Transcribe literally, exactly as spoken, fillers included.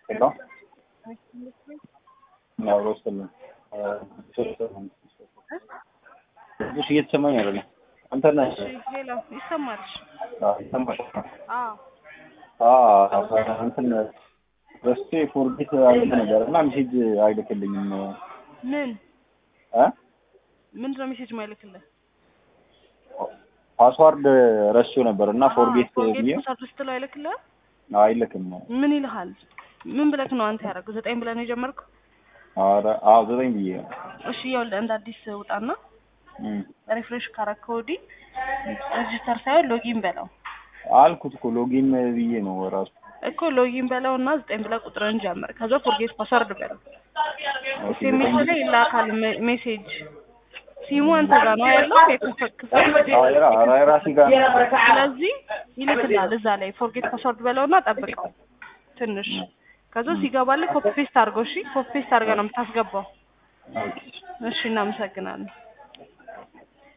Hello? ያው ወስልኝ እሺ እየተሰማኝ አይደለም አንተ ነህ እሺ ሄሎ ይሰማል አዎ ይሰማል አዎ አዎ እንትን በስቴ ፎርጌት አይነት ነገር እና ሜሴጅ አይልክልኝም ምን እ ምንድን ነው ሜሴጅ ማይልክልህ ፓስዋርድ ረስቼው ነበር እና ፎርጌት ፎርጌት ብዬ ፓስዋርድ ስትለው አይልክልህ አይልክም ምን ይልሃል ምን ብለህ ነው አንተ ያደረገው ዘጠኝ ብለህ ነው የጀመርከው ኧረ አዎ ዘጠኝ ብዬ እሺ ይኸውልህ እንደ አዲስ ውጣና ሪፍሬሽ ካረከው ወዲህ ሬጂስተር ሳይሆን ሎጊን በለው አልኩት እኮ ሎጊን ብዬ ነው ራሱ እኮ ሎጊን በለውና ዘጠኝ ብለህ ቁጥርን ጀምር ከዛ ፎርጌት ፓስዋርድ በለው ኦኬ ሲሚስ ላይ ይላካል ሜሴጅ ሲሙ አንተ ጋር ነው ያለው የከፈክፈ አራ ራሲ ጋር ስለዚህ ይልክልሃል እዛ ላይ ፎርጌት ፓስወርድ በለውና ጠብቀው ትንሽ ከዛ ሲገባልህ ኮፒ ፔስት አድርገው እሺ ኮፒ ፔስት አድርገህ ነው የምታስገባው እሺ እናመሰግናለን